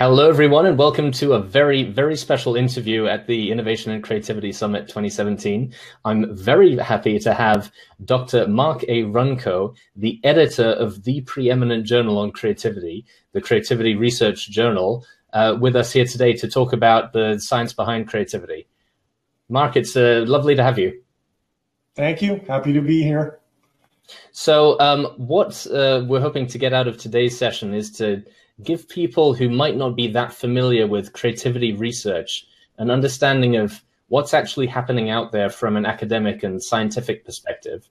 Hello, everyone, and welcome to a very, very special interview at the Innovation and Creativity Summit 2017. I'm very happy to have Dr. Mark A. Runco, the editor of the preeminent journal on creativity, the Creativity Research Journal, with us here today to talk about the science behind creativity. Mark, it's lovely to have you. Thank you. Happy to be here. So what we're hoping to get out of today's session is to give people who might not be that familiar with creativity research an understanding of what's actually happening out there from an academic and scientific perspective.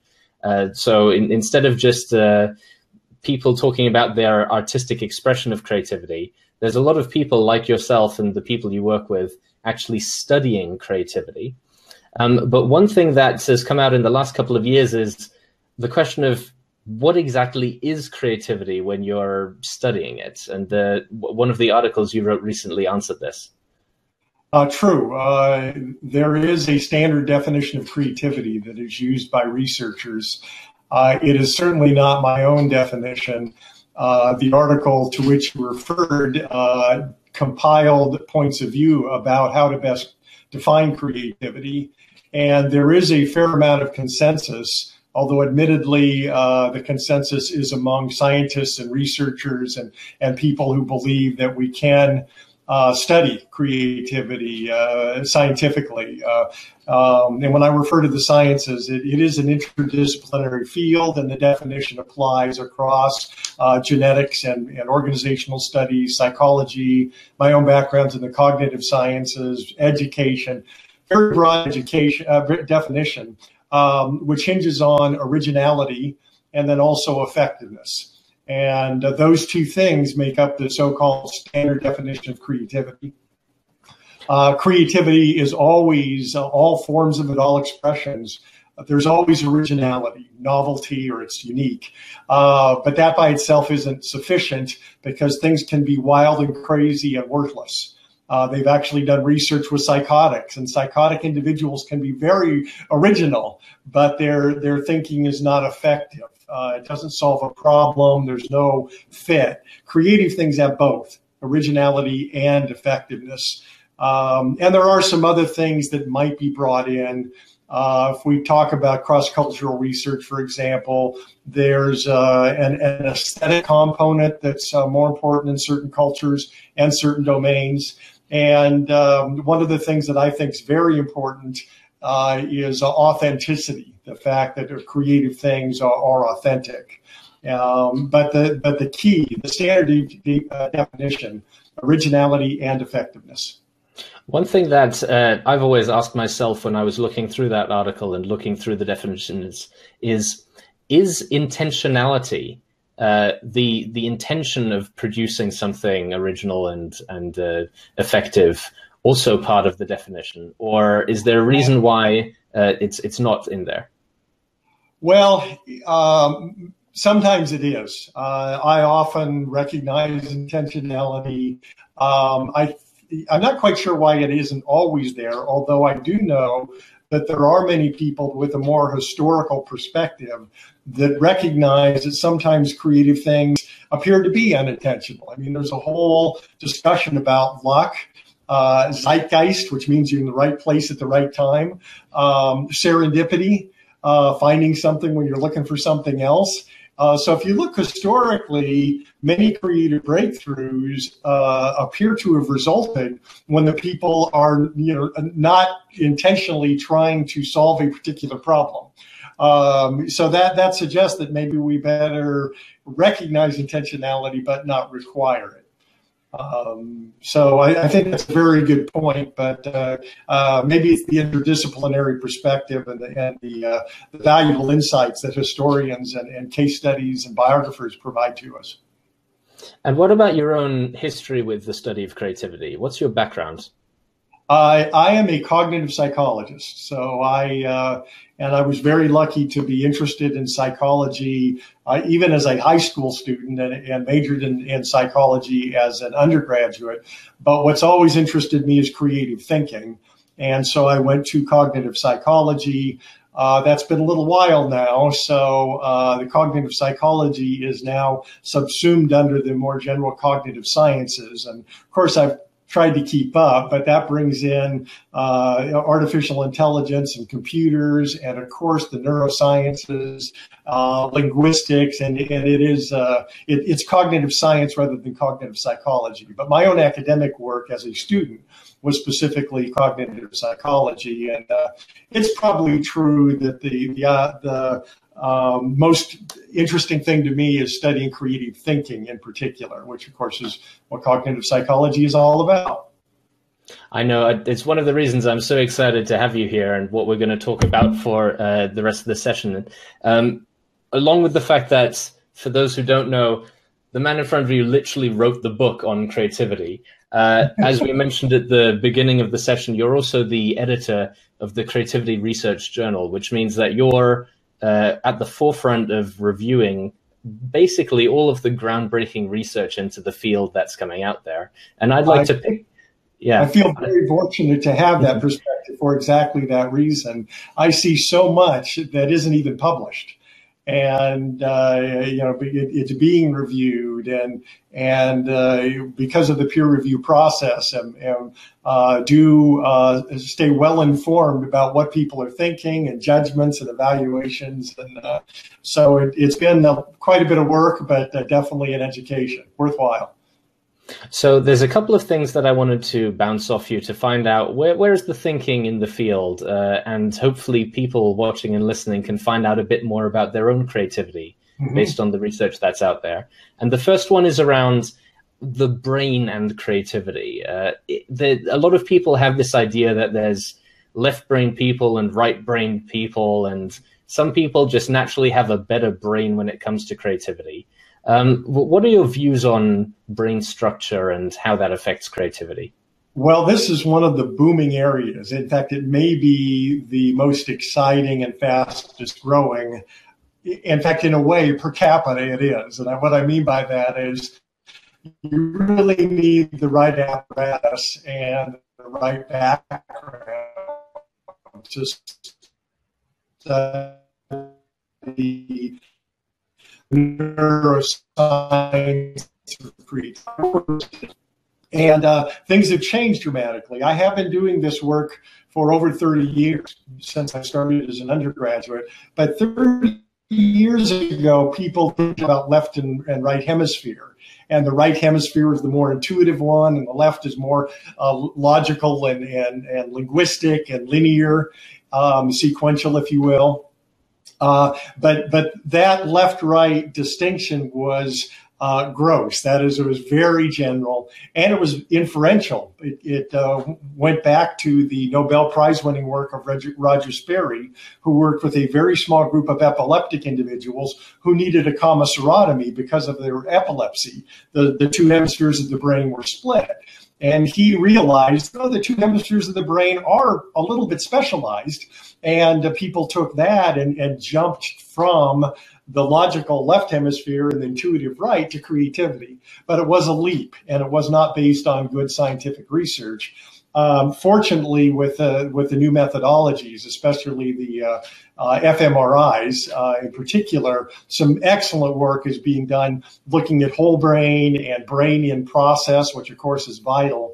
So instead of just people talking about their artistic expression of creativity, there's a lot of people like yourself and the people you work with actually studying creativity. But one thing that has come out in the last couple of years is the question of what exactly is creativity when you're studying it? And one of the articles you wrote recently answered this. True. There is a standard definition of creativity that is used by researchers. It is certainly not my own definition. The article to which you referred compiled points of view about how to best define creativity. And there is a fair amount of consensus, although admittedly the consensus is among scientists and researchers and people who believe that we can study creativity scientifically. And when I refer to the sciences, it is an interdisciplinary field, and the definition applies across genetics and organizational studies, psychology, my own background's in the cognitive sciences, education, very broad education definition. Which hinges on originality and then also effectiveness. And those two things make up the so-called standard definition of creativity. Creativity is always, all forms of it, all expressions, there's always originality, novelty, or it's unique. But that by itself isn't sufficient because things can be wild and crazy and worthless. They've actually done research with psychotics, and psychotic individuals can be very original, but their thinking is not effective. It doesn't solve a problem. There's no fit. Creative things have both originality and effectiveness. And there are some other things that might be brought in. If we talk about cross-cultural research, for example, there's an aesthetic component that's more important in certain cultures and certain domains. And one of the things that I think is very important is authenticity, the fact that creative things are authentic. But the key, the standard definition, originality and effectiveness. One thing that I've always asked myself when I was looking through that article and looking through the definitions is intentionality the intention of producing something original and effective also part of the definition, or is there a reason why it's not in there? Well, sometimes it is. I often recognize intentionality. I'm not quite sure why it isn't always there, although I do know that there are many people with a more historical perspective that recognize that sometimes creative things appear to be unintentional. I mean, there's a whole discussion about luck, zeitgeist, which means you're in the right place at the right time, serendipity, finding something when you're looking for something else. So if you look historically, many creative breakthroughs appear to have resulted when the people are, not intentionally trying to solve a particular problem. So that suggests that maybe we better recognize intentionality but not require it. So I think that's a very good point, but maybe it's the interdisciplinary perspective and the valuable insights that historians and case studies and biographers provide to us. And what about your own history with the study of creativity? What's your background? I am a cognitive psychologist, so I was very lucky to be interested in psychology even as a high school student and majored in psychology as an undergraduate. But what's always interested me is creative thinking. And so I went to cognitive psychology. That's been a little while now, so the cognitive psychology is now subsumed under the more general cognitive sciences. And of course, I've tried to keep up, but that brings in artificial intelligence and computers, and of course the neurosciences, linguistics, and it's cognitive science rather than cognitive psychology. But my own academic work as a student was specifically cognitive psychology, and it's probably true that the most interesting thing to me is studying creative thinking in particular, which of course is what cognitive psychology is all about. I know it's one of the reasons I'm so excited to have you here and what we're going to talk about for the rest of the session. Along with the fact that, for those who don't know, the man in front of you literally wrote the book on creativity. As we mentioned at the beginning of the session, you're also the editor of the Creativity Research Journal, which means that you're at the forefront of reviewing basically all of the groundbreaking research into the field that's coming out there. And I'd like to pick... Yeah, I feel very fortunate to have that perspective for exactly that reason. I see so much that isn't even published, and it's being reviewed, and because of the peer review process, and stay well informed about what people are thinking and judgments and evaluations, and so it's been quite a bit of work, but definitely an education, worthwhile. So there's a couple of things that I wanted to bounce off you to find out where's the thinking in the field, and hopefully people watching and listening can find out a bit more about their own creativity based on the research that's out there. And the first one is around the brain and creativity. A lot of people have this idea that there's left-brained people and right-brained people, and some people just naturally have a better brain when it comes to creativity. What are your views on brain structure and how that affects creativity? Well, this is one of the booming areas. In fact, it may be the most exciting and fastest growing. In fact, in a way, per capita it is. And what I mean by that is you really need the right apparatus and the right background to study neuroscience, and things have changed dramatically. I have been doing this work for over 30 years since I started as an undergraduate, but 30 years ago, people think about left and right hemisphere, and the right hemisphere is the more intuitive one, and the left is more logical and linguistic and linear, sequential, if you will. But that left-right distinction was gross. That is, it was very general, and it was inferential. It went back to the Nobel Prize-winning work of Roger Sperry, who worked with a very small group of epileptic individuals who needed a commissurotomy because of their epilepsy. The two hemispheres of the brain were split. And he realized, the two hemispheres of the brain are a little bit specialized. And people took that and jumped from the logical left hemisphere and the intuitive right to creativity. But it was a leap, and it was not based on good scientific research. Fortunately, with the new methodologies, especially the fMRIs in particular, some excellent work is being done looking at whole brain and brain in process, which of course is vital.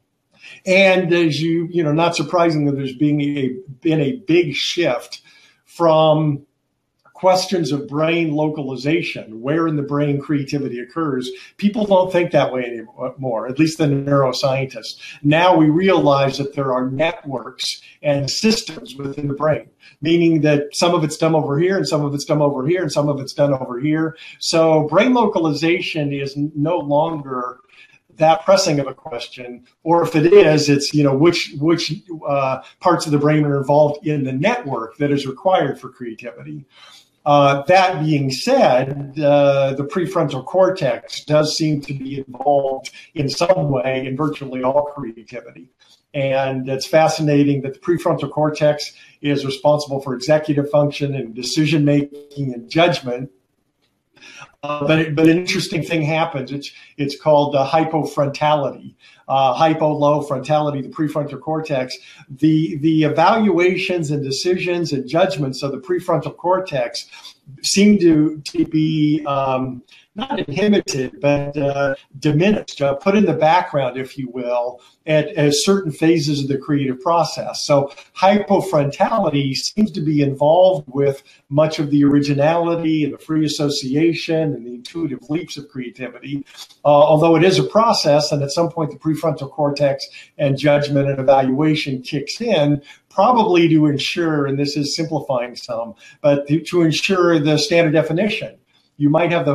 And as not surprising that there's been a big shift from questions of brain localization, where in the brain creativity occurs. People don't think that way anymore, at least the neuroscientists. Now we realize that there are networks and systems within the brain, meaning that some of it's done over here and some of it's done over here and some of it's done over here. So brain localization is no longer that pressing of a question, or if it is, it's which parts of the brain are involved in the network that is required for creativity. That being said, the prefrontal cortex does seem to be involved in some way in virtually all creativity. And it's fascinating that the prefrontal cortex is responsible for executive function and decision-making and judgment. But an interesting thing happens. It's called hypofrontality. Hypo, low, frontality, the prefrontal cortex. The evaluations and decisions and judgments of the prefrontal cortex seem to be not inhibited, but diminished, put in the background, if you will, at certain phases of the creative process. So hypofrontality seems to be involved with much of the originality and the free association and the intuitive leaps of creativity, although it is a process, and at some point the prefrontal cortex and judgment and evaluation kicks in, probably to ensure, and this is simplifying some, but to ensure the standard definition. You might have the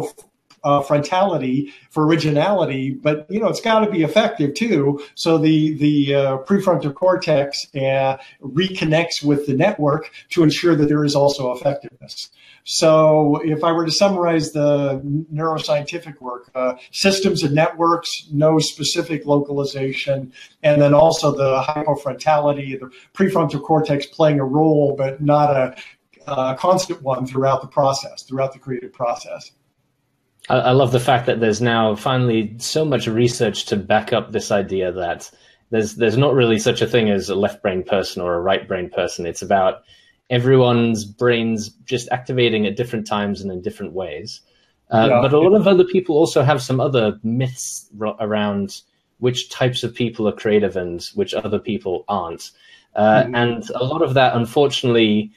hypofrontality for originality, but it's got to be effective too. So the prefrontal cortex reconnects with the network to ensure that there is also effectiveness. So if I were to summarize the neuroscientific work, systems and networks, no specific localization, and then also the hypofrontality, the prefrontal cortex playing a role, but not a constant one throughout the process, throughout the creative process. I love the fact that there's now finally so much research to back up this idea that there's not really such a thing as a left brain person or a right brain person. It's about everyone's brains just activating at different times and in different ways. But a lot of other people also have some other myths around which types of people are creative and which other people aren't. And a lot of that, unfortunately,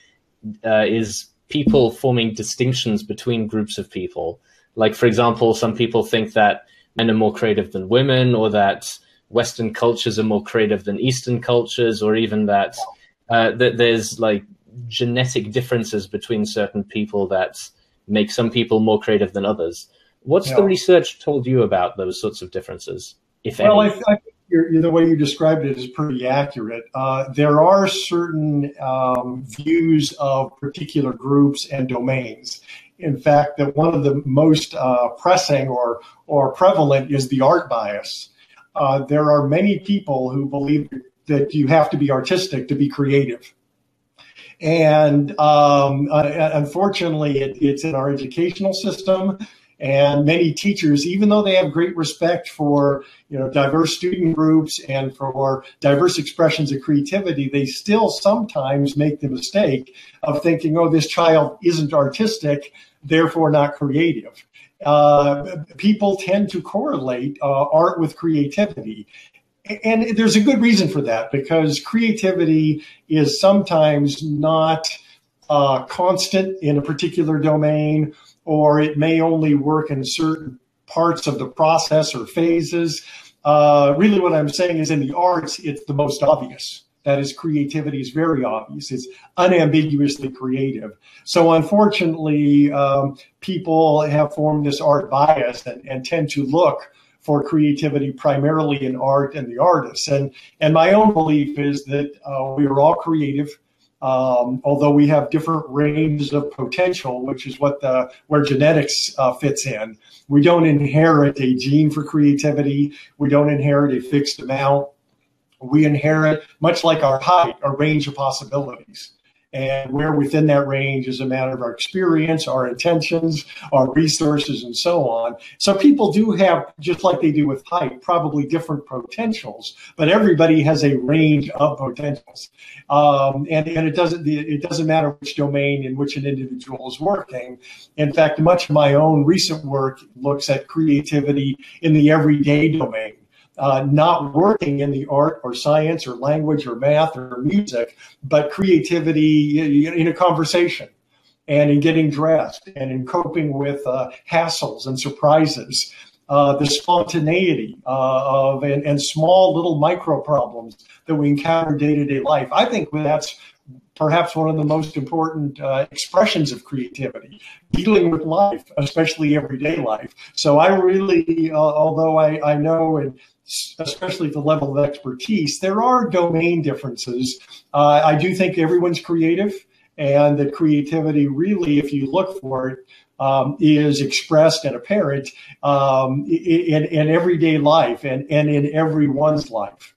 is people forming distinctions between groups of people. Like, for example, some people think that men are more creative than women, or that Western cultures are more creative than Eastern cultures, or even that there's like genetic differences between certain people that make some people more creative than others. What's the research told you about those sorts of differences, if any? I think the way you described it is pretty accurate. There are certain views of particular groups and domains. In fact, that one of the most pressing or prevalent is the art bias. There are many people who believe that you have to be artistic to be creative. And unfortunately, it's in our educational system. And many teachers, even though they have great respect for diverse student groups and for diverse expressions of creativity, they still sometimes make the mistake of thinking, oh, this child isn't artistic, therefore not creative. People tend to correlate art with creativity. And there's a good reason for that, because creativity is sometimes not constant in a particular domain, or it may only work in certain parts of the process or phases. Really what I'm saying is in the arts, it's the most obvious. That is, creativity is very obvious. It's unambiguously creative. So unfortunately, people have formed this art bias and tend to look for creativity primarily in art and the artists. And my own belief is that we are all creative. Although we have different ranges of potential, which is where genetics fits in. We don't inherit a gene for creativity. We don't inherit a fixed amount. We inherit, much like our height, a range of possibilities. And where within that range is a matter of our experience, our intentions, our resources, and so on. So people do have, just like they do with height, probably different potentials, but everybody has a range of potentials. And it doesn't matter which domain in which an individual is working. In fact, much of my own recent work looks at creativity in the everyday domain. Not working in the art or science or language or math or music, but creativity in a conversation and in getting dressed and in coping with hassles and surprises, the spontaneity and small little micro problems that we encounter day-to-day life. I think that's perhaps one of the most important expressions of creativity, dealing with life, especially everyday life. So I really, although I know, and especially at the level of expertise, there are domain differences. I do think everyone's creative, and that creativity really, if you look for it, is expressed and apparent in everyday life and in everyone's life.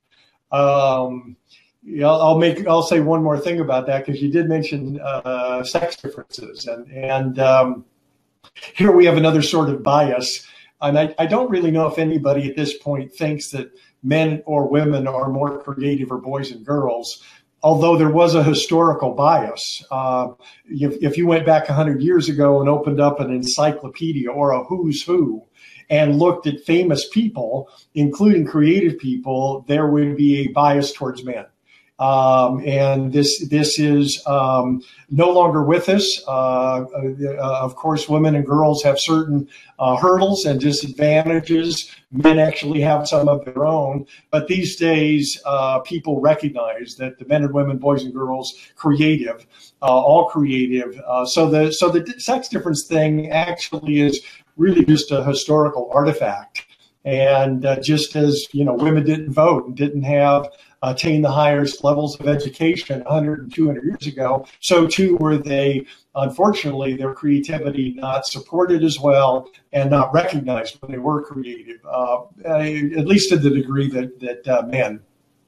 I'll say one more thing about that, because you did mention sex differences, and here we have another sort of bias. And I don't really know if anybody at this point thinks that men or women are more creative, or boys and girls, although there was a historical bias. If you went back 100 years ago and opened up an encyclopedia or a who's who and looked at famous people, including creative people, there would be a bias towards men. And this is no longer with us. Of course, women and girls have certain hurdles and disadvantages. Men actually have some of their own. But these days, people recognize that the men and women, boys and girls, creative, all creative. So the sex difference thing actually is really just a historical artifact. And just as, women didn't vote and didn't have attain the highest levels of education 100 and 200 years ago, so too were they, unfortunately, their creativity not supported as well and not recognized when they were creative, at least to the degree that men.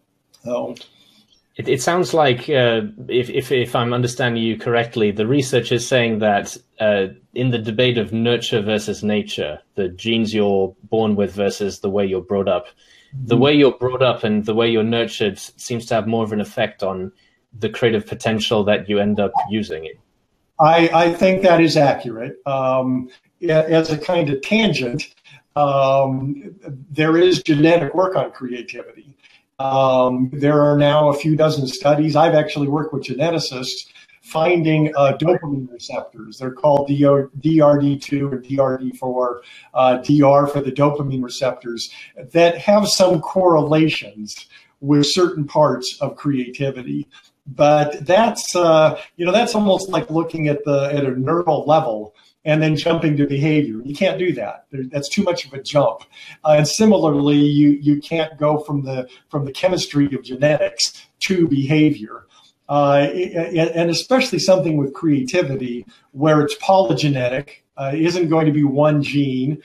It sounds like, if I'm understanding you correctly, the research is saying that in the debate of nurture versus nature, the genes you're born with versus the way you're brought up, the way you're brought up and the way you're nurtured seems to have more of an effect on the creative potential that you end up using it. I think that is accurate. As a kind of tangent, there is genetic work on creativity. There are now a few dozen studies. I've actually worked with geneticists finding dopamine receptors. They're called DRD2 or DRD4, DR for the dopamine receptors, that have some correlations with certain parts of creativity. But that's that's almost like looking at a neural level and then jumping to behavior. You can't do that. That's too much of a jump. And similarly, you can't go from the chemistry of genetics to behavior. And especially something with creativity where it's polygenetic, isn't going to be one gene.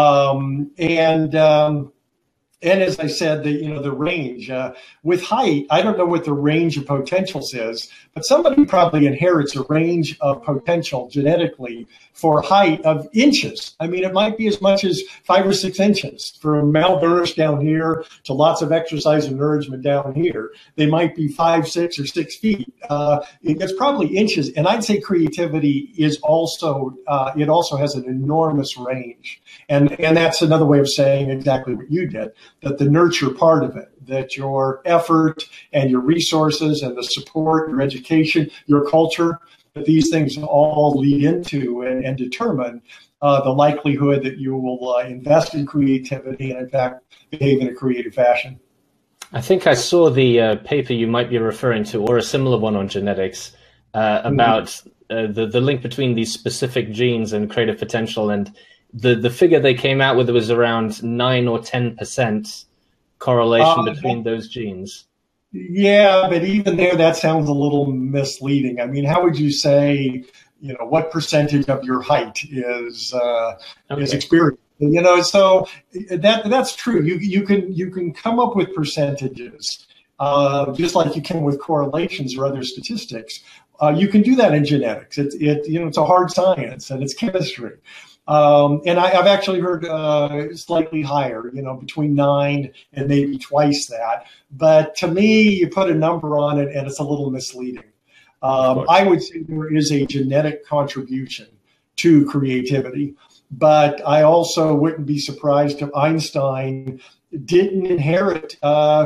And as I said, the range with height, I don't know what the range of potentials is, but somebody probably inherits a range of potential genetically for height of inches. I mean, it might be as much as 5 or 6 inches from malnourished down here to lots of exercise and nourishment down here. They might be 5, 6, or 6 feet. It's probably inches. And I'd say creativity is also, it also has an enormous range. And that's another way of saying exactly what you did, that the nurture part of it, that your effort and your resources and the support, your education, your culture, that these things all lead into and determine the likelihood that you will invest in creativity and, in fact, behave in a creative fashion. I think I saw the paper you might be referring to, or a similar one on genetics, about the link between these specific genes and creative potential. And the figure they came out with was around 9 or 10% correlation between those genes. Yeah, but even there, that sounds a little misleading. I mean, how would you say, what percentage of your height is experience? So that's true. You can come up with percentages, just like you can with correlations or other statistics. You can do that in genetics. It's a hard science and it's chemistry. And I've actually heard slightly higher, between 9 and maybe twice that. But to me, you put a number on it and it's a little misleading. I would say there is a genetic contribution to creativity. But I also wouldn't be surprised if Einstein didn't inherit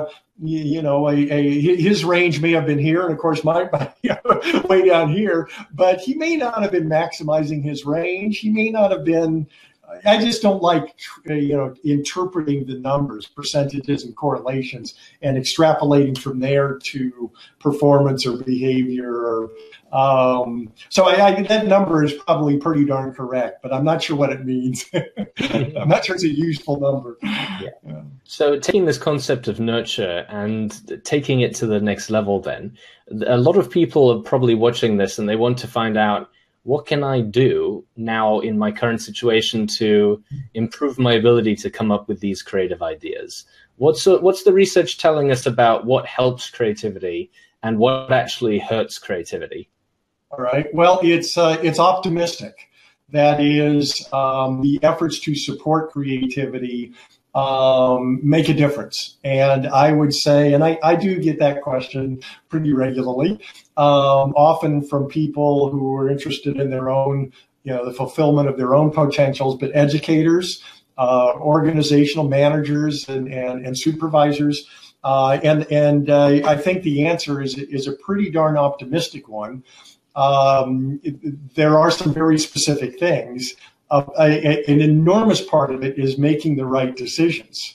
his range may have been here, and of course mine way down here, but he may not have been maximizing his range. He may not have been. I just don't like, interpreting the numbers, percentages, and correlations, and extrapolating from there to performance or behavior. So that number is probably pretty darn correct, but I'm not sure what it means. I'm not sure it's a useful number. Yeah. So taking this concept of nurture and taking it to the next level, then, a lot of people are probably watching this and they want to find out, what can I do now in my current situation to improve my ability to come up with these creative ideas? What's the research telling us about what helps creativity and what actually hurts creativity? All right. Well, it's optimistic. that is the efforts to support creativity make a difference. And I would say, and I do get that question pretty regularly, often from people who are interested in their own, the fulfillment of their own potentials, but educators, organizational managers, and supervisors. And I think the answer is a pretty darn optimistic one. There are some very specific things. An enormous part of it is making the right decisions,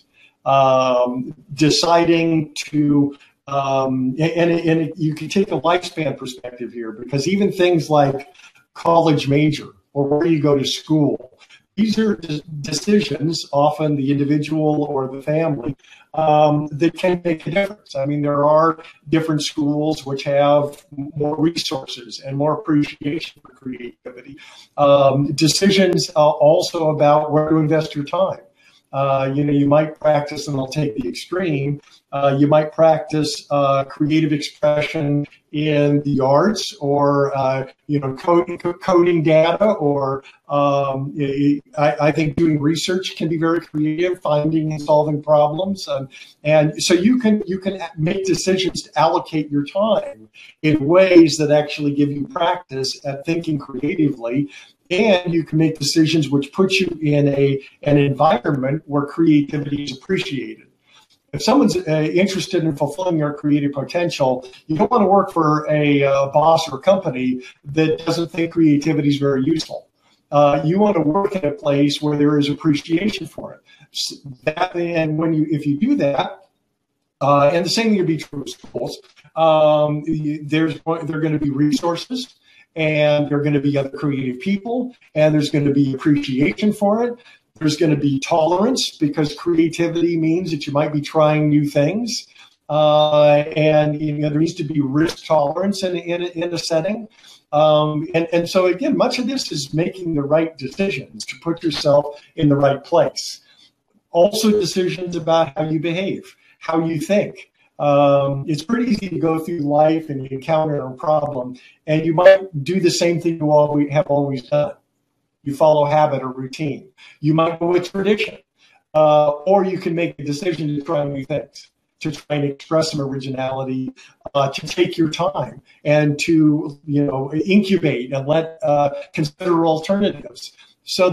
deciding to, and you can take a lifespan perspective here, because even things like college major or where you go to school, these are decisions, often the individual or the family, that can make a difference. I mean, there are different schools which have more resources and more appreciation for creativity. Decisions also about where to invest your time. You might practice, and I'll take the extreme, you might practice creative expression in the arts, or coding data, or I think doing research can be very creative, finding and solving problems, and so you can make decisions to allocate your time in ways that actually give you practice at thinking creatively. And you can make decisions which put you in an environment where creativity is appreciated. If someone's interested in fulfilling your creative potential, you don't want to work for a boss or a company that doesn't think creativity is very useful. You want to work in a place where there is appreciation for it. If you do that, and the same would be true of schools, there are going to be resources, and there are going to be other creative people, and there's going to be appreciation for it. There's going to be tolerance, because creativity means that you might be trying new things. And there needs to be risk tolerance in a setting. And so, again, much of this is making the right decisions to put yourself in the right place. Also, decisions about how you behave, how you think. It's pretty easy to go through life and you encounter a problem, and you might do the same thing you have always done. You follow habit or routine. You might go with tradition, or you can make a decision to try new things, to try and express some originality, to take your time, and to incubate and consider alternatives. So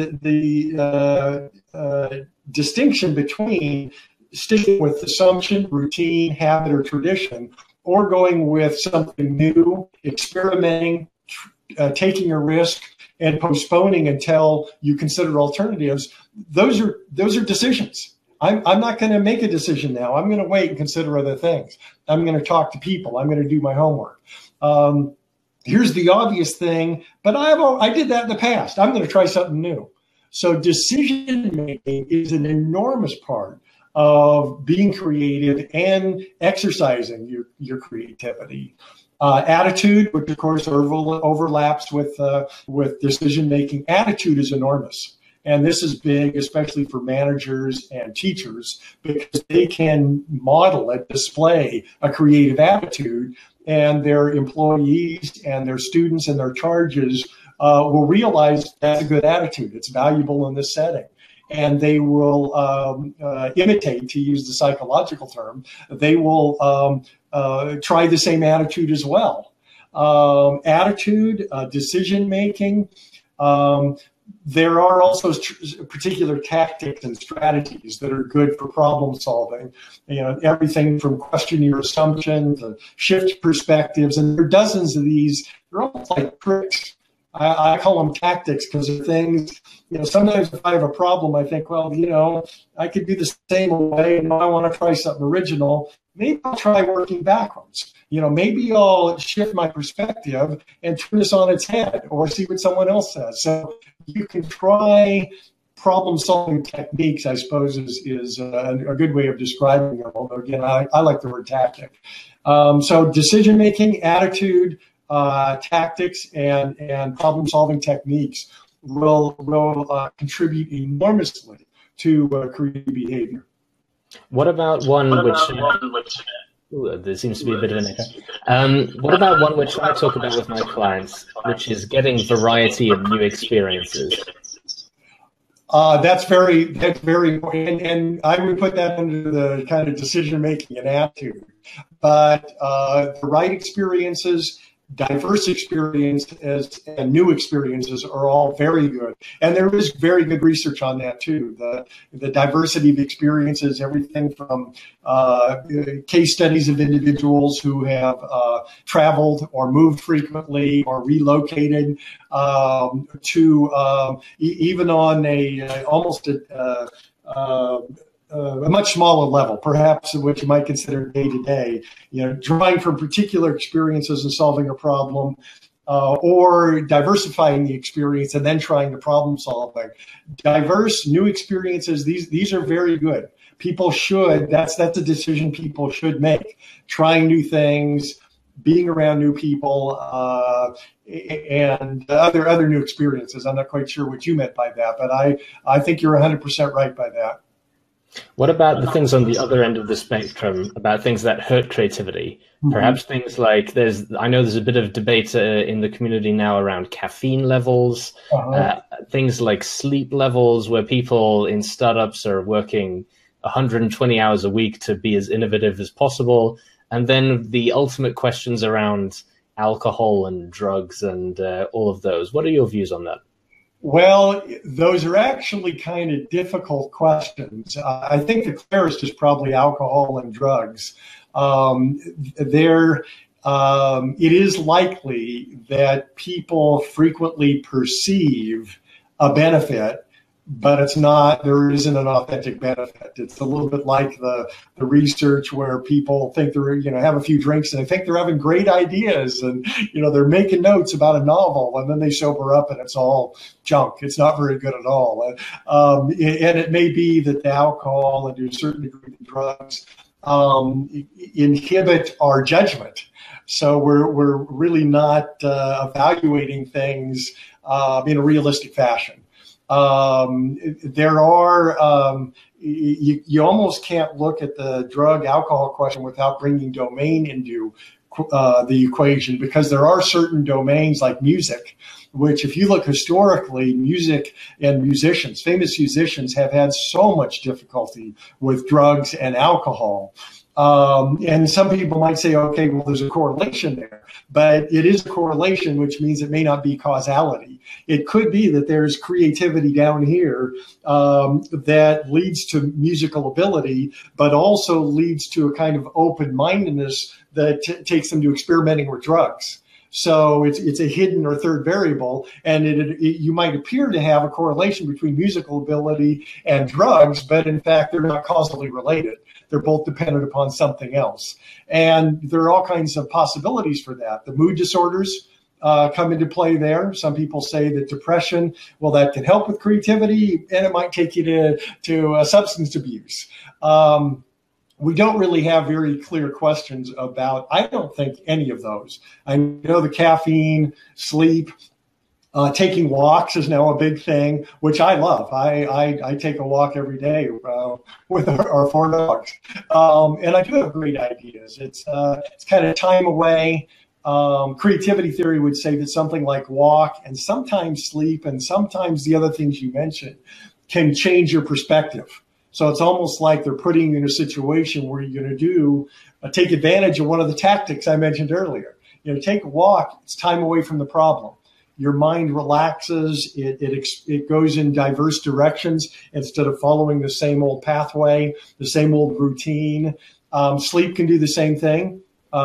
the distinction between sticking with assumption, routine, habit, or tradition, or going with something new, experimenting, taking a risk, and postponing until you consider alternatives, those are decisions. I'm not going to make a decision now. I'm going to wait and consider other things. I'm going to talk to people. I'm going to do my homework. Here's the obvious thing, but I did that in the past. I'm going to try something new. So decision making is an enormous part of being creative and exercising your creativity. Attitude, which of course overlaps with decision making. Attitude is enormous, and this is big, especially for managers and teachers, because they can model and display a creative attitude, and their employees and their students and their charges will realize that's a good attitude. It's valuable in this setting. And they will imitate, to use the psychological term, they will try the same attitude as well. Attitude, decision-making. There are also particular tactics and strategies that are good for problem solving. Everything from question your assumption to shift perspectives. And there are dozens of these. They're almost like tricks. I call them tactics, because they're things, sometimes if I have a problem, I think, well, I could do the same way, and I want to try something original. Maybe I'll try working backwards. Maybe I'll shift my perspective and turn this on its head, or see what someone else says. So you can try problem-solving techniques, I suppose, is a good way of describing them. Although, again, I like the word tactic. So decision-making, attitude, tactics, and problem-solving techniques will contribute enormously to creative behavior. What about one which Ooh, there seems to be a bit of an echo. What about one which I talk about with my clients, which is getting variety and new experiences? That's very important, and I would put that under the kind of decision making and attitude. But the right experiences, diverse experiences, and new experiences are all very good. And there is very good research on that too. The diversity of experiences, everything from case studies of individuals who have traveled or moved frequently or relocated, to even on a much smaller level, perhaps what you might consider day to day, drawing from particular experiences and solving a problem, or diversifying the experience and then trying to problem solving. Diverse new experiences, these are very good. People should, that's a decision people should make. Trying new things, being around new people, and other new experiences. I'm not quite sure what you meant by that, but I think you're 100% right by that. What about the things on the other end of the spectrum, about things that hurt creativity? Mm-hmm. Perhaps things like I know there's a bit of debate in the community now around caffeine levels, things like sleep levels, where people in startups are working 120 hours a week to be as innovative as possible. And then the ultimate questions around alcohol and drugs and all of those. What are your views on that? Well, those are actually kind of difficult questions. I think the clearest is probably alcohol and drugs. It is likely that people frequently perceive a benefit, but there isn't an authentic benefit. It's a little bit like the research where people think they're, have a few drinks and they think they're having great ideas and, they're making notes about a novel, and then they sober up and it's all junk. It's not very good at all. And it may be that the alcohol and to a certain degree the drugs inhibit our judgment. So we're really not evaluating things in a realistic fashion. There are, you almost can't look at the drug alcohol question without bringing domain into the equation, because there are certain domains like music, which if you look historically, music and musicians, famous musicians have had so much difficulty with drugs and alcohol. And some people might say, okay, well, there's a correlation there, but it is a correlation, which means it may not be causality. It could be that there's creativity down here that leads to musical ability, but also leads to a kind of open-mindedness that takes them to experimenting with drugs. So it's a hidden or third variable, and you might appear to have a correlation between musical ability and drugs, but in fact, they're not causally related. They're both dependent upon something else. And there are all kinds of possibilities for that. The mood disorders come into play there. Some people say that depression, well, that can help with creativity, and it might take you to substance abuse. We don't really have very clear questions about, I don't think, any of those. I know the caffeine, sleep, taking walks is now a big thing, which I love. I take a walk every day with our 4 dogs. And I do have great ideas. It's kind of time away. Creativity theory would say that something like walk and sometimes sleep and sometimes the other things you mentioned can change your perspective. So it's almost like they're putting you in a situation where you're going to take advantage of one of the tactics I mentioned earlier. Take a walk. It's time away from the problem. Your mind relaxes. It goes in diverse directions instead of following the same old pathway, the same old routine. Sleep can do the same thing.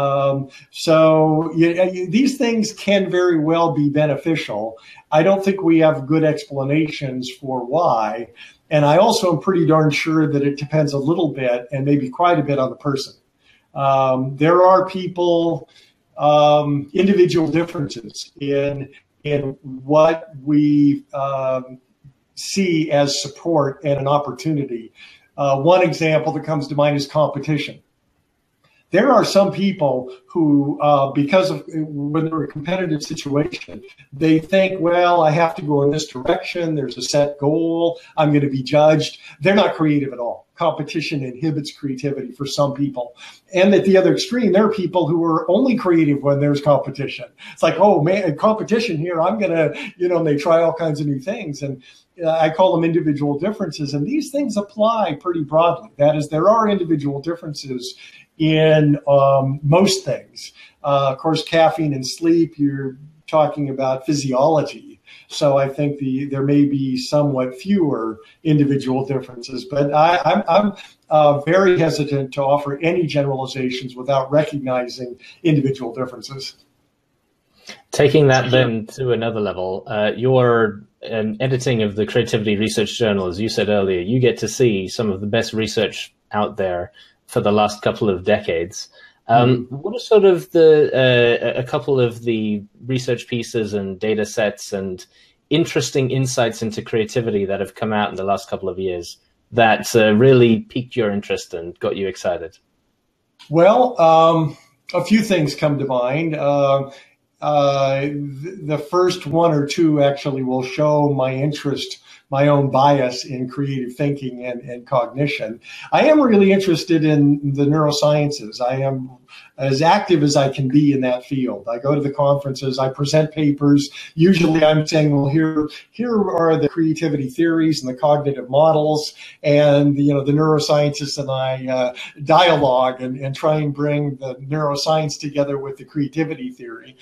So these things can very well be beneficial. I don't think we have good explanations for why. And I also am pretty darn sure that it depends a little bit and maybe quite a bit on the person. There are people, individual differences in what we see as support and an opportunity. One example that comes to mind is competition. There are some people who, because of when they're in a competitive situation, they think, well, I have to go in this direction. There's a set goal. I'm going to be judged. They're not creative at all. competition inhibits creativity for some people. And at the other extreme, there are people who are only creative when there's competition. It's like, oh man, competition here, I'm going to, and they try all kinds of new things. And I call them individual differences. And these things apply pretty broadly. That is, there are individual differences in most things. Of course, caffeine and sleep, you're talking about physiology. So I think there may be somewhat fewer individual differences, but I'm very hesitant to offer any generalizations without recognizing individual differences. Taking that then to another level, your editing of the Creativity Research Journal, as you said earlier, you get to see some of the best research out there for the last couple of decades. What are sort of a couple of the research pieces and data sets and interesting insights into creativity that have come out in the last couple of years that really piqued your interest and got you excited? Well, a few things come to mind. The first one or two actually will show my interest, my own bias in creative thinking and cognition. I am really interested in the neurosciences. I am as active as I can be in that field. I go to the conferences, I present papers. Usually I'm saying, well, here are the creativity theories and the cognitive models, and the neuroscientists and I dialogue and try and bring the neuroscience together with the creativity theory.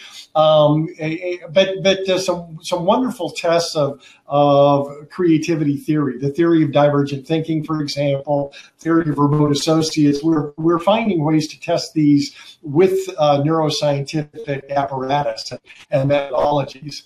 But some wonderful tests of creativity theory, the theory of divergent thinking, for example, theory of remote associates. We're finding ways to test these with neuroscientific apparatus and methodologies.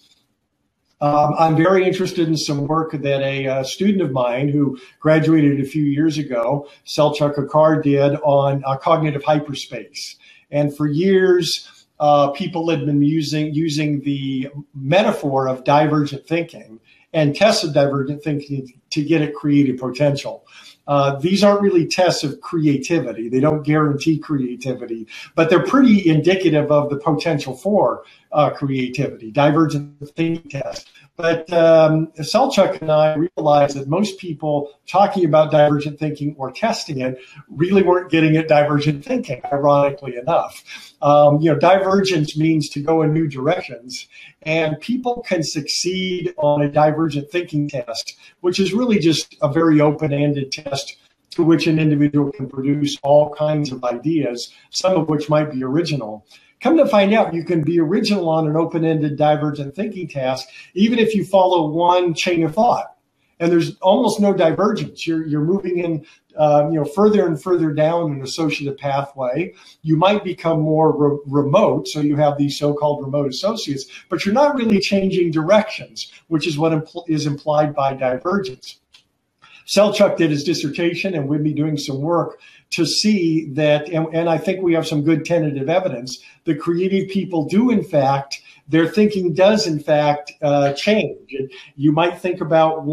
I'm very interested in some work that a student of mine who graduated a few years ago, Selçuk Akar, did on cognitive hyperspace. And for years, people had been using the metaphor of divergent thinking and tests of divergent thinking to get at creative potential. These aren't really tests of creativity. They don't guarantee creativity, but they're pretty indicative of the potential for creativity, divergent thinking tests. But Selçuk and I realized that most people talking about divergent thinking or testing it really weren't getting at divergent thinking, ironically enough. Divergence means to go in new directions, and people can succeed on a divergent thinking test, which is really just a very open-ended test to which an individual can produce all kinds of ideas, some of which might be original. Come to find out, you can be original on an open-ended divergent thinking task, even if you follow one chain of thought. And there's almost no divergence. You're moving in, further and further down an associative pathway. You might become more remote, so you have these so-called remote associates, but you're not really changing directions, which is what is implied by divergence. Selçuk did his dissertation, and we'll be doing some work to see that, and I think we have some good tentative evidence, that creative people do, in fact, their thinking does, in fact, change. You might think about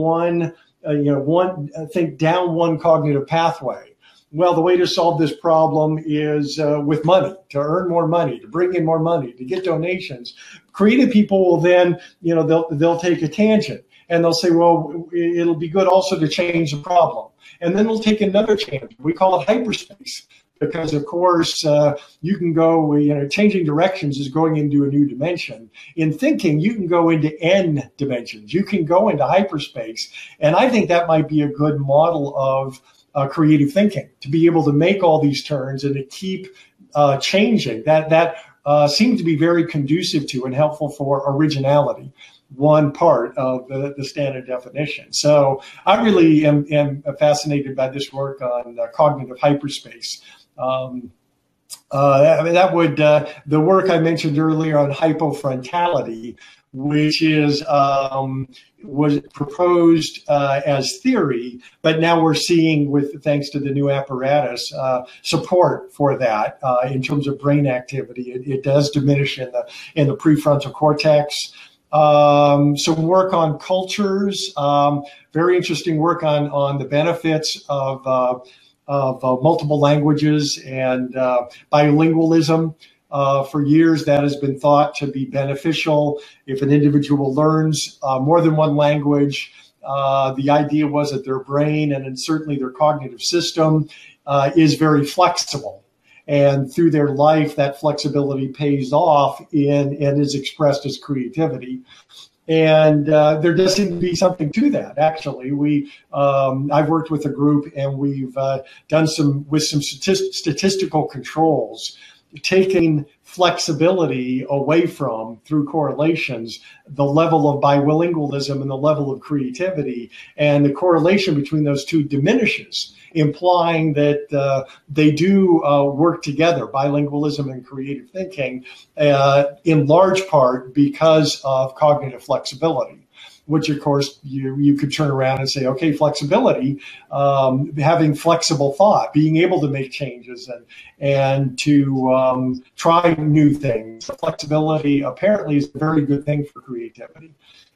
think down one cognitive pathway. Well, the way to solve this problem is with money, to earn more money, to bring in more money, to get donations. Creative people will then, they'll take a tangent. And they'll say, well, it'll be good also to change the problem. And then they'll take another tangent. We call it hyperspace because, of course, you can go, changing directions is going into a new dimension. In thinking, you can go into n dimensions. You can go into hyperspace. And I think that might be a good model of creative thinking, to be able to make all these turns and to keep changing. That seems to be very conducive to and helpful for originality, one part of the standard definition. So I really am fascinated by this work on cognitive hyperspace. The work I mentioned earlier on hypofrontality, which was proposed as theory, but now we're seeing, thanks to the new apparatus, support for that in terms of brain activity. It does diminish in the prefrontal cortex. Some work on cultures, very interesting work on the benefits of multiple languages and bilingualism. For years, that has been thought to be beneficial. If an individual learns more than one language, The idea was that their brain and certainly their cognitive system is very flexible. And through their life, that flexibility pays off and is expressed as creativity. And there does seem to be something to that. Actually, I've worked with a group, and we've done some statistical controls, taking flexibility away from, through correlations, the level of bilingualism and the level of creativity, and the correlation between those two diminishes, implying that they do work together, bilingualism and creative thinking, in large part because of cognitive flexibility, which of course you could turn around and say, okay, flexibility, having flexible thought, being able to make changes and to try new things. Flexibility apparently is a very good thing for creativity.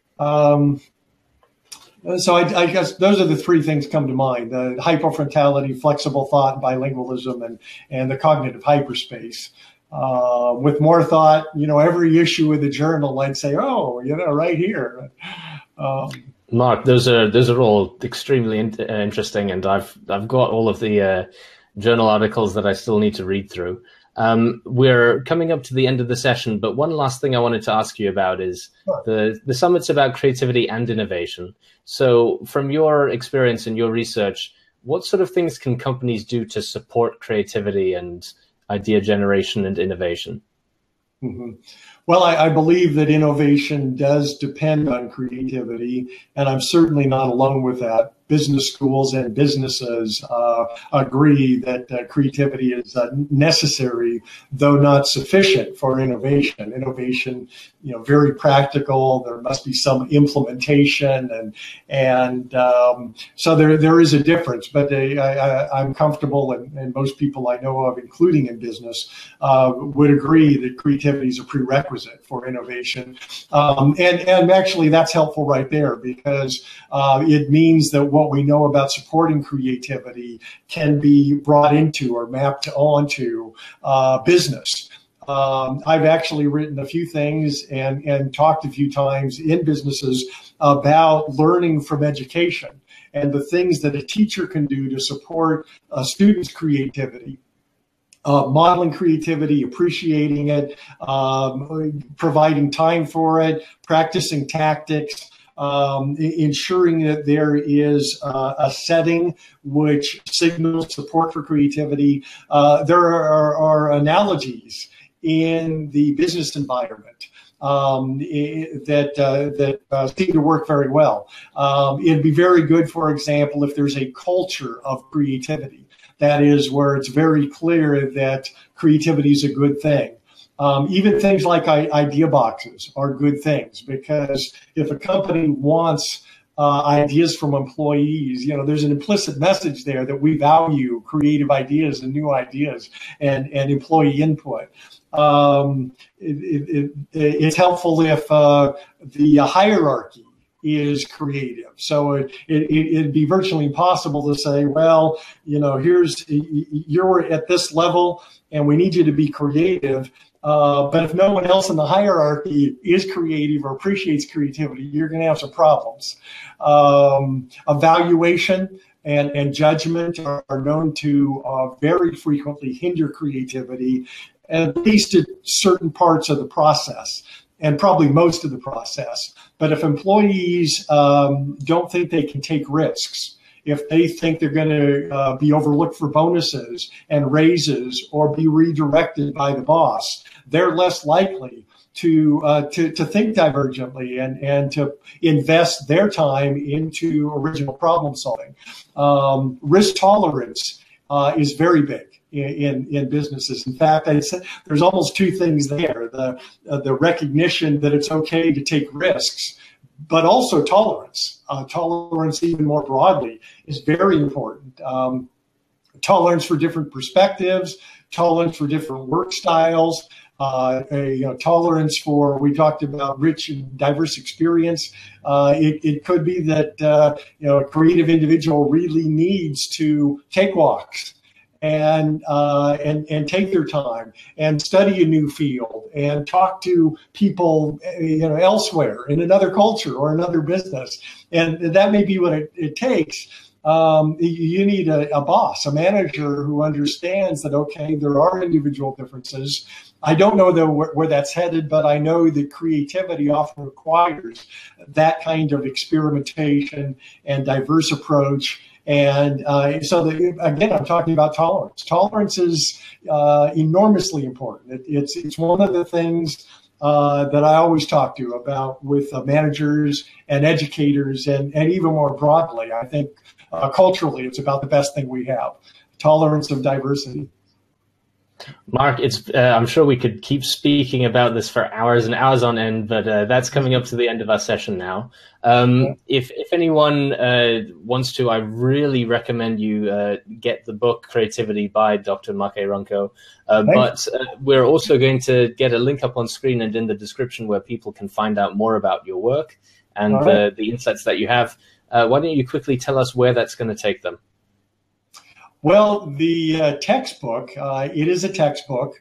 So I guess those are the three things come to mind: the hypofrontality, flexible thought, bilingualism, and the cognitive hyperspace. With more thought, every issue of the journal, I'd say, right here. Mark, those are all extremely interesting, and I've got all of the journal articles that I still need to read through. We're coming up to the end of the session, but one last thing I wanted to ask you about is the summit's about creativity and innovation. So from your experience and your research, what sort of things can companies do to support creativity and idea generation and innovation? Mm-hmm. Well, I believe that innovation does depend on creativity, and I'm certainly not alone with that. Business schools and businesses agree that creativity is necessary, though not sufficient, for innovation. Innovation, very practical. There must be some implementation, and so there is a difference. But I'm comfortable, and most people I know of, including in business, would agree that creativity is a prerequisite for innovation. And actually, that's helpful right there, because it means that what we know about supporting creativity can be brought into or mapped onto business. I've actually written a few things and talked a few times in businesses about learning from education and the things that a teacher can do to support a student's creativity. Modeling creativity, appreciating it, providing time for it, practicing tactics, ensuring that there is a setting which signals support for creativity. There are analogies in the business environment that seem to work very well. It'd be very good, for example, if there's a culture of creativity. That is, where it's very clear that creativity is a good thing. Even things like idea boxes are good things, because if a company wants ideas from employees, there's an implicit message there that we value creative ideas and new ideas and employee input. It's helpful if the hierarchy is creative. So it'd be virtually impossible to say, well, you're at this level and we need you to be creative. But if no one else in the hierarchy is creative or appreciates creativity, you're going to have some problems. Evaluation and judgment are known to very frequently hinder creativity, at least at certain parts of the process, and probably most of the process. But if employees don't think they can take risks, if they think they're going to be overlooked for bonuses and raises or be redirected by the boss, they're less likely to think divergently and to invest their time into original problem solving. Risk tolerance is very big in businesses. In fact, there's almost two things there: the recognition that it's okay to take risks, but also tolerance. Tolerance, even more broadly, is very important. Tolerance for different perspectives, tolerance for different work styles, tolerance for, we talked about rich and diverse experience. It could be that a creative individual really needs to take walks and take their time and study a new field and talk to people, elsewhere in another culture or another business. And that may be what it takes. You need a boss, a manager who understands that, okay, there are individual differences. I don't know though where that's headed, but I know that creativity often requires that kind of experimentation and diverse approach. And again, I'm talking about tolerance. Tolerance is enormously important. It's one of the things that I always talk to about with managers and educators, and even more broadly, I think culturally, it's about the best thing we have: tolerance of diversity. Mark, I'm sure we could keep speaking about this for hours and hours on end, but that's coming up to the end of our session now. If anyone wants to, I really recommend you get the book Creativity by Dr. Mark A. Runco. But we're also going to get a link up on screen and in the description where people can find out more about your work and the insights that you have. Why don't you quickly tell us where that's going to take them? Well, the textbook, it is a textbook.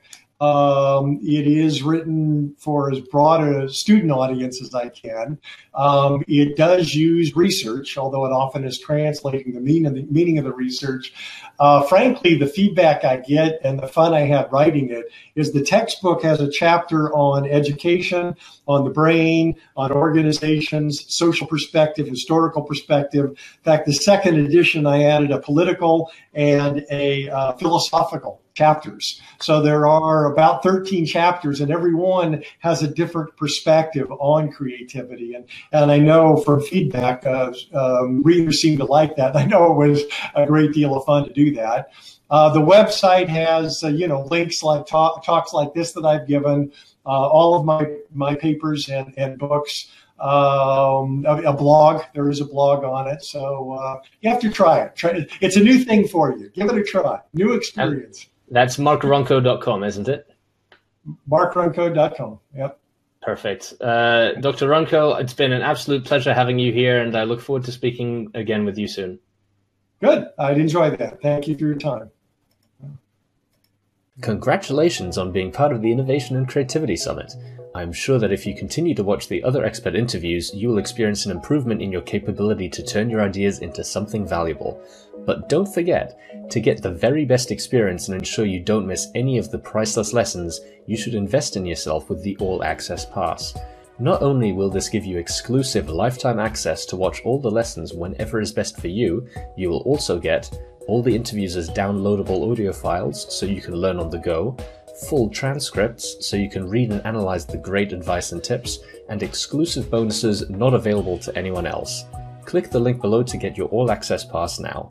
It is written for as broad a student audience as I can. It does use research, although it often is translating the meaning of the research. Frankly, the feedback I get and the fun I have writing it is the textbook has a chapter on education, on the brain, on organizations, social perspective, historical perspective. In fact, the second edition, I added a political and a philosophical chapters. So there are about 13 chapters, and every one has a different perspective on creativity. And I know from feedback, readers seem to like that. I know it was a great deal of fun to do that. The website has, links like talks like this that I've given, all of my papers and books. A blog. There is a blog on it. So you have to try it. It's a new thing for you. Give it a try. New experience. That's markrunco.com, isn't it? markrunco.com. Yep. Perfect. Dr. Runco, it's been an absolute pleasure having you here, and I look forward to speaking again with you soon. Good. I'd enjoy that. Thank you for your time. Congratulations on being part of the Innovation and Creativity Summit. I'm sure that if you continue to watch the other expert interviews, you will experience an improvement in your capability to turn your ideas into something valuable. But don't forget, to get the very best experience and ensure you don't miss any of the priceless lessons, you should invest in yourself with the All Access Pass. Not only will this give you exclusive lifetime access to watch all the lessons whenever is best for you, you will also get all the interviews as downloadable audio files so you can learn on the go, full transcripts so you can read and analyze the great advice and tips, and exclusive bonuses not available to anyone else. Click the link below to get your All Access Pass now.